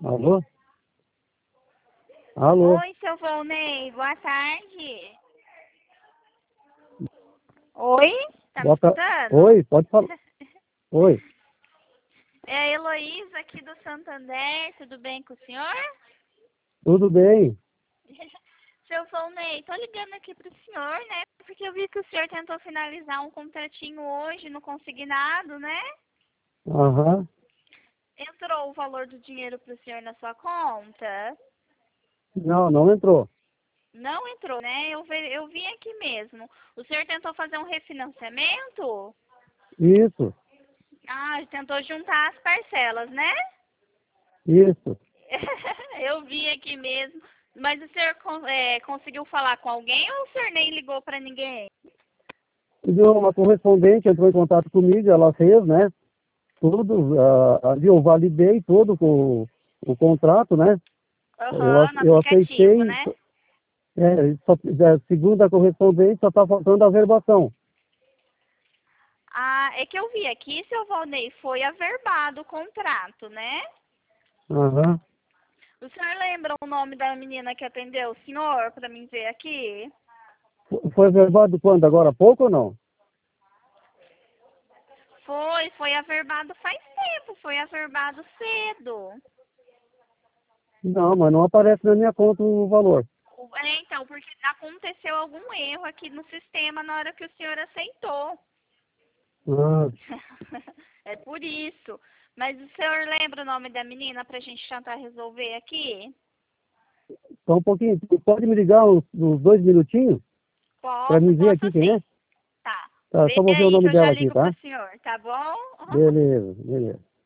Alô? Alô? Oi, seu Volney, boa tarde. Oi, tá me escutando? Oi, pode falar. Oi, É a Heloísa aqui do Santander, tudo bem com o senhor? tudo bem? Seu Volney, tô ligando aqui pro senhor, né? Porque eu vi que o senhor tentou finalizar um contratinho hoje no consignado, né? Aham. Entrou o valor do dinheiro pro senhor na sua conta? Não, não entrou. Não entrou, né? Eu vi aqui mesmo. O senhor tentou fazer um refinanciamento? Isso, Ah, tentou juntar as parcelas, né? isso. Eu vi aqui mesmo. Mas o senhor conseguiu falar com alguém ou o senhor nem ligou para ninguém? Deu uma correspondente, entrou em contato comigo, ela fez, né? Tudo, ali eu validei todo o contrato, né? Aham, no Eu aplicativo, aceitei, né? segundo a correspondente, só está faltando a verbação. Ah, é que eu vi aqui, seu Valnei, foi averbado o contrato, né? Aham. O senhor lembra o nome da menina que atendeu o senhor, para mim ver aqui? Foi verbado quando? Agora há pouco ou não? Foi averbado faz tempo, foi averbado cedo. Não, mas não aparece na minha conta o valor. Então, porque aconteceu algum erro aqui no sistema na hora que o senhor aceitou. Ah, É por isso. Mas o senhor lembra o nome da menina pra gente tentar resolver aqui? só um pouquinho. Pode me ligar uns 2 minutinhos para Posso, me ver posso aqui quem é? sim. Tá. Tá, Vê só vou ver o aí que nome eu já dela aqui, ligo pro tá? senhor, tá bom? Beleza, beleza.